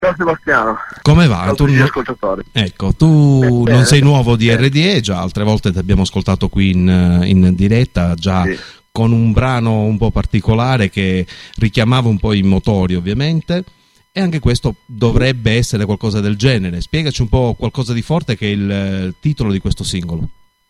Ciao Sebastiano, Come va? ciao a tutti gli ascoltatori. Ecco, tu non sei nuovo di Bene. RDE, già altre volte ti abbiamo ascoltato qui in diretta, già Sì. con un brano un po' particolare che richiamava un po' i motori ovviamente, e anche questo dovrebbe essere qualcosa del genere. Spiegaci un po' qualcosa di forte che è il titolo di questo singolo.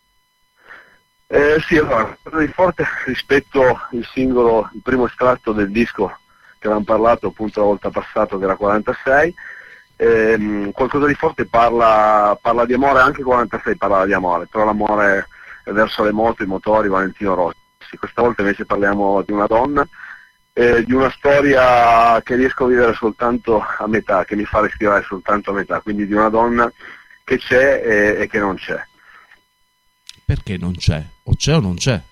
Sì, allora, qualcosa di forte rispetto al singolo, il primo estratto del disco che avevamo parlato appunto la volta passata, che era 46. Qualcosa di forte parla di amore, anche 46 parla di amore, però l'amore verso le moto, i motori, Valentino Rossi. Questa volta invece parliamo di una donna, di una storia che riesco a vivere soltanto a metà, che mi fa respirare soltanto a metà, quindi di una donna che c'è e che non c'è. Perché non c'è? O c'è o non c'è?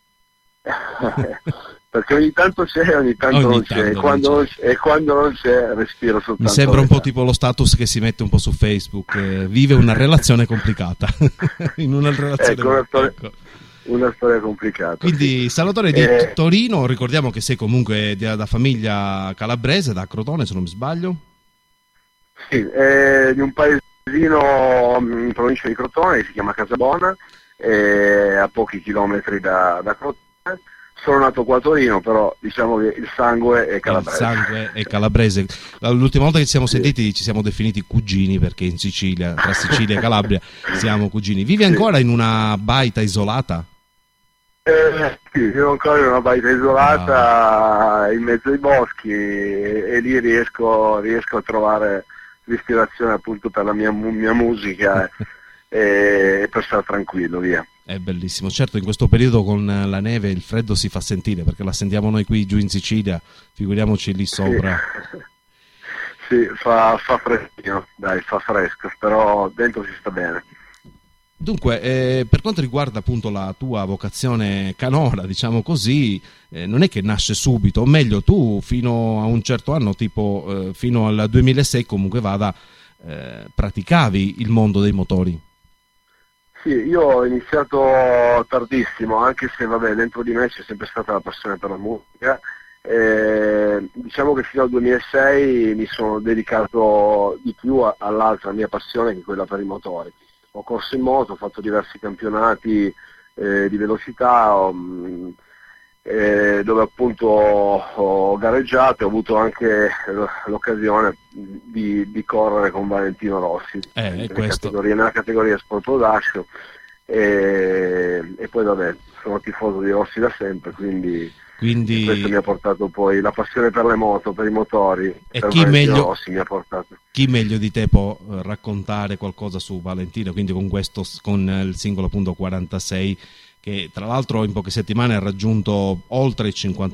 Perché ogni tanto c'è e ogni tanto non c'è, e quando non c'è respiro soltanto. Mi sembra un po' tipo lo status che si mette un po' su Facebook, vive una relazione complicata. In una relazione una storia complicata. Quindi sì. Salvatore di Torino, ricordiamo che sei comunque da famiglia calabrese, da Crotone se non mi sbaglio. Sì, di un paesino in provincia di Crotone che si chiama Casabona, a pochi chilometri da Crotone. Sono nato qua a Torino, però diciamo che il sangue è calabrese. Il sangue è calabrese. L'ultima volta che ci siamo sentiti ci siamo definiti cugini, perché in Sicilia, tra Sicilia e Calabria, siamo cugini. Vivi ancora in una baita isolata? Sì, vivo ancora in una baita isolata, in mezzo ai boschi, e lì riesco a trovare l'ispirazione appunto per la mia musica e per stare tranquillo, via. È bellissimo, certo in questo periodo con la neve il freddo si fa sentire, perché la sentiamo noi qui giù in Sicilia, figuriamoci lì sopra. Sì, fa freschino, dai, fa fresco, però dentro si sta bene. Dunque, per quanto riguarda appunto la tua vocazione canora, diciamo così, non è che nasce subito, o meglio tu fino a un certo anno, tipo fino al 2006 comunque vada, praticavi il mondo dei motori. Sì, io ho iniziato tardissimo, anche se vabbè, dentro di me c'è sempre stata la passione per la musica. Diciamo che fino al 2006 mi sono dedicato di più all'altra mia passione, che è quella per i motori. Ho corso in moto, ho fatto diversi campionati di velocità, dove appunto ho gareggiato e ho avuto anche l'occasione di correre con Valentino Rossi nella categoria Sport Production, e poi vabbè, sono tifoso di Rossi da sempre, quindi questo mi ha portato poi la passione per le moto, per i motori, e per Valentino Rossi mi ha portato. Chi meglio di te può raccontare qualcosa su Valentino, quindi con il singolo appunto 46, che tra l'altro in poche settimane ha raggiunto oltre i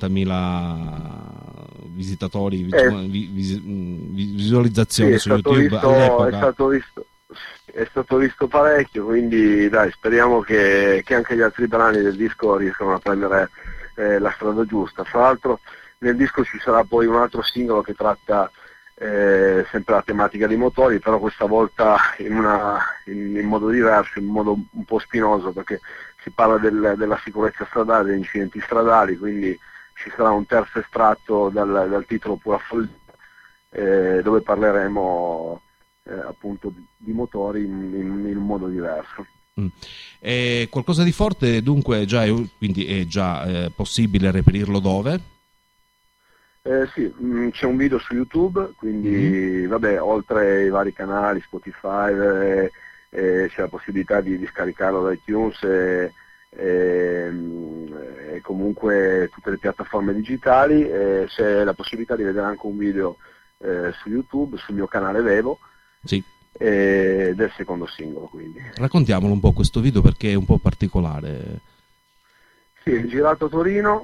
50.000 visitatori, visualizzazioni su YouTube all'epoca. È stato visto parecchio, quindi dai, speriamo che anche gli altri brani del disco riescano a prendere la strada giusta. Fra l'altro nel disco ci sarà poi un altro singolo che tratta sempre la tematica dei motori, però questa volta in modo diverso, in modo un po' spinoso, perché si parla della sicurezza stradale, degli incidenti stradali, quindi ci sarà un terzo estratto dal titolo Pura Follia, dove parleremo appunto di motori in un modo diverso. Qualcosa di forte dunque quindi è già possibile reperirlo dove? Sì, c'è un video su YouTube, quindi vabbè, oltre ai vari canali, Spotify, c'è la possibilità di scaricarlo da iTunes e comunque tutte le piattaforme digitali, c'è la possibilità di vedere anche un video su YouTube, sul mio canale Vevo, sì, del secondo singolo. Quindi raccontiamolo un po' questo video, perché è un po' particolare. Sì, è girato a Torino.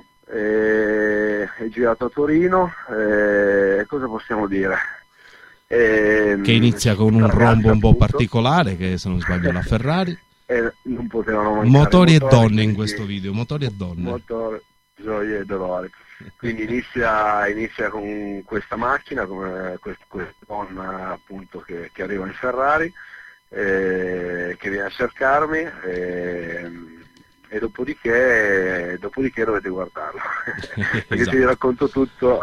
Cosa possiamo dire? Che inizia con un rombo un po' particolare, che se non sbaglio è la Ferrari. Non potevano mancare motori e donne in questo video, motori e donne. Motori, gioie e dolori. Quindi inizia con questa macchina, con questa donna appunto che arriva in Ferrari, che viene a cercarmi, e dopodiché dovete guardarlo. perché Esatto. se vi racconto tutto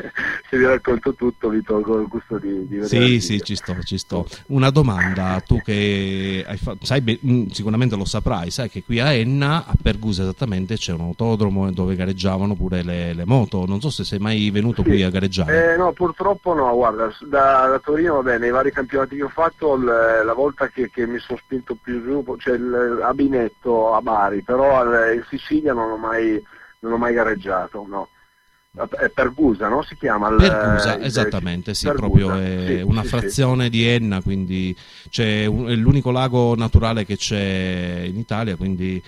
vi tolgo il gusto di vedere. Sì, ci sto. Una domanda, tu che hai fatto, sicuramente lo saprai, sai che qui a Enna, a Pergusa esattamente, c'è un autodromo dove gareggiavano pure le moto. Non so se sei mai venuto qui a gareggiare. No, purtroppo no, guarda, da Torino, vabbè, nei vari campionati che ho fatto, la volta che mi sono spinto più giù, cioè a Binetto, a Bari, però in Sicilia non ho mai gareggiato, no. È Pergusa, no? Si chiama? Pergusa, esattamente, sì, Pergusa, proprio è sì, una sì, frazione sì. di Enna, quindi è l'unico lago naturale che c'è in Italia, quindi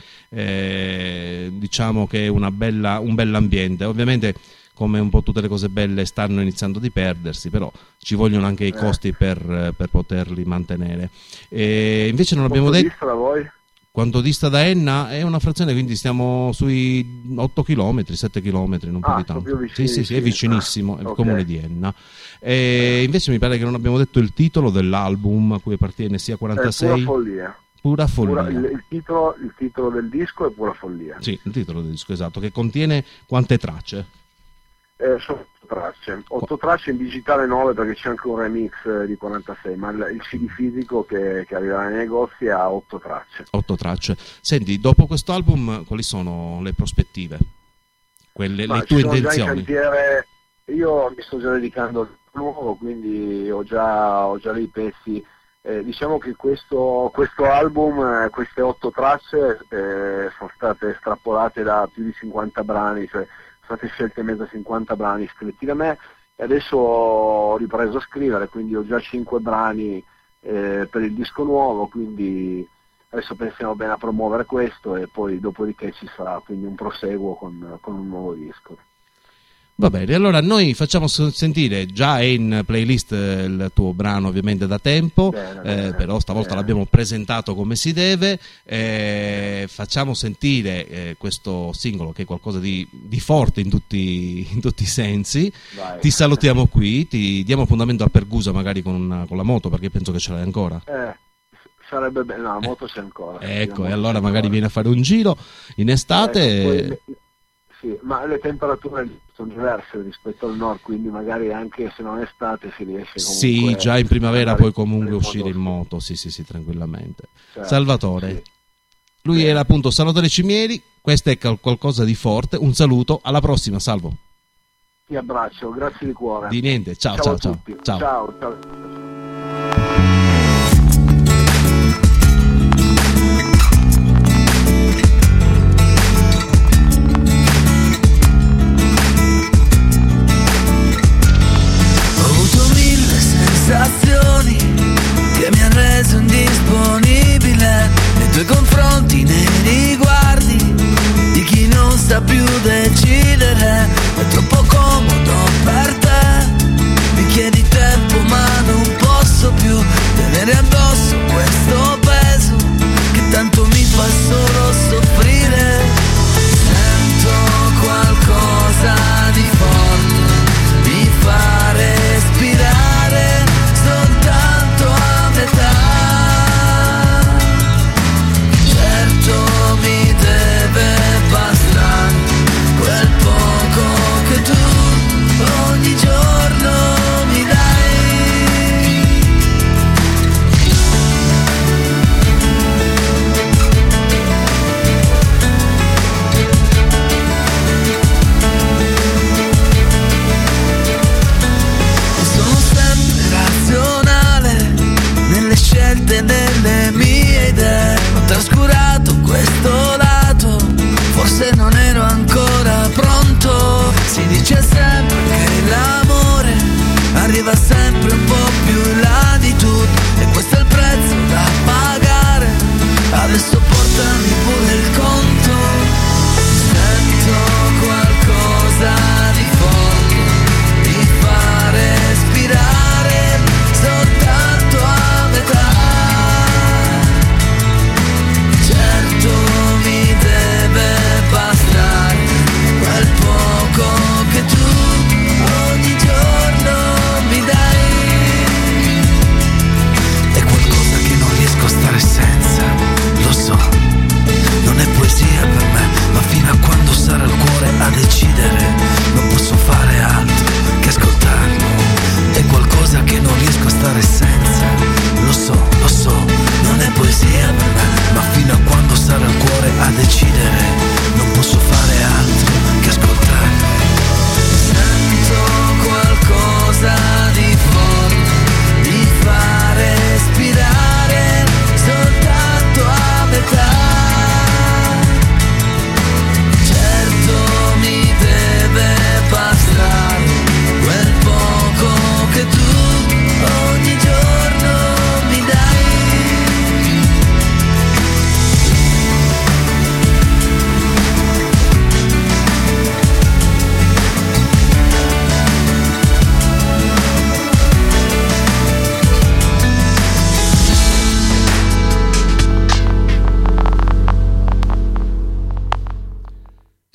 diciamo che è un bell'ambiente. Ovviamente, come un po' tutte le cose belle, stanno iniziando a perdersi, però ci vogliono anche i costi per poterli mantenere. E invece non abbiamo detto... Da voi? Quanto dista da Enna è una frazione, quindi stiamo sui 8 km, 7 km, non più di tanto. Sì, è vicinissimo, è il comune di Enna. E invece mi pare che non abbiamo detto il titolo dell'album a cui appartiene sia 46. Pura follia. Il titolo del disco è Pura follia. Sì, il titolo del disco, esatto, che contiene quante tracce? Sono 8 tracce in digitale 9 perché c'è anche un remix di 46, ma il CD fisico che arriverà nei negozi ha 8 tracce. 8 tracce. Senti, dopo questo album quali sono le prospettive? Le tue intenzioni? Io mi sto già dedicando al nuovo, quindi ho già lì i pezzi. Diciamo che questo album, queste 8 tracce sono state estrapolate da più di 50 brani, cioè state scelte in mezzo a 50 brani scritti da me, e adesso ho ripreso a scrivere, quindi ho già 5 brani per il disco nuovo, quindi adesso pensiamo bene a promuovere questo e poi dopodiché ci sarà quindi un proseguo con un nuovo disco. Va bene, allora noi facciamo sentire, già è in playlist il tuo brano ovviamente da tempo, però stavolta l'abbiamo presentato come si deve, facciamo sentire questo singolo che è qualcosa di forte in tutti i sensi. Vai. Ti salutiamo qui, ti diamo appuntamento a Pergusa magari con la moto, perché penso che ce l'hai ancora. Sarebbe bene, no, la moto c'è ancora. Ecco, e allora magari vieni a fare un giro in estate. Sì, ma le temperature sono diverse rispetto al nord, quindi magari anche se non è estate si riesce comunque. Sì, già in primavera puoi comunque uscire in moto, sì, tranquillamente. Certo, Salvatore, sì. Lui era appunto Salvatore Cimieri, questo è qualcosa di forte, un saluto, alla prossima, Salvo. Ti abbraccio, grazie di cuore. Di niente, ciao. Ciao. Sensazioni che mi hanno reso indisponibile nei tuoi confronti, nei riguardi di chi non sa più decidere. È troppo comodo per te, mi chiedi tempo ma non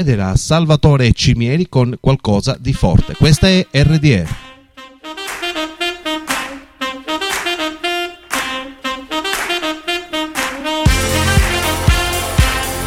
ed era Salvatore Cimieri con Qualcosa di forte. Questa è RDR.